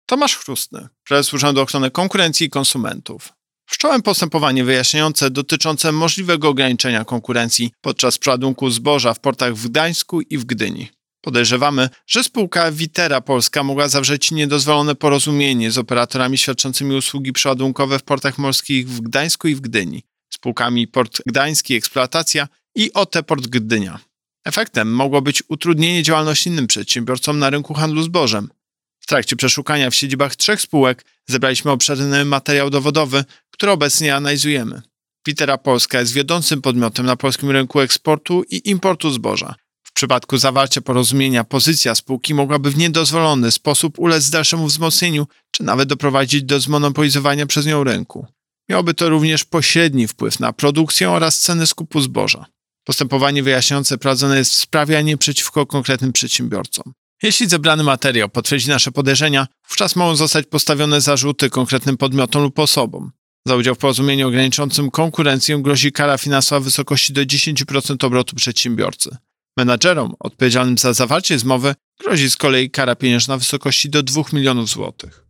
Tomasz Chrustny, prezes Urzędu Ochrony Konkurencji i Konsumentów. Wszcząłem postępowanie wyjaśniające dotyczące możliwego ograniczenia konkurencji podczas przeładunku zboża w portach w Gdańsku i w Gdyni. Podejrzewamy, że spółka Witera Polska mogła zawrzeć niedozwolone porozumienie z operatorami świadczącymi usługi przeładunkowe w portach morskich w Gdańsku i w Gdyni, spółkami Port Gdański Eksploatacja i OT Port Gdynia. Efektem mogło być utrudnienie działalności innym przedsiębiorcom na rynku handlu zbożem. W trakcie przeszukania w siedzibach 3 spółek zebraliśmy obszerny materiał dowodowy, który obecnie analizujemy. Witera Polska jest wiodącym podmiotem na polskim rynku eksportu i importu zboża. W przypadku zawarcia porozumienia pozycja spółki mogłaby w niedozwolony sposób ulec dalszemu wzmocnieniu, czy nawet doprowadzić do zmonopolizowania przez nią rynku. Miałoby to również pośredni wpływ na produkcję oraz ceny skupu zboża. Postępowanie wyjaśniające prowadzone jest w sprawie, a nie przeciwko konkretnym przedsiębiorcom. Jeśli zebrany materiał potwierdzi nasze podejrzenia, wówczas mogą zostać postawione zarzuty konkretnym podmiotom lub osobom. Za udział w porozumieniu ograniczającym konkurencję grozi kara finansowa w wysokości do 10% obrotu przedsiębiorcy. Menadżerom odpowiedzialnym za zawarcie zmowy grozi z kolei kara pieniężna w wysokości do 2 milionów złotych.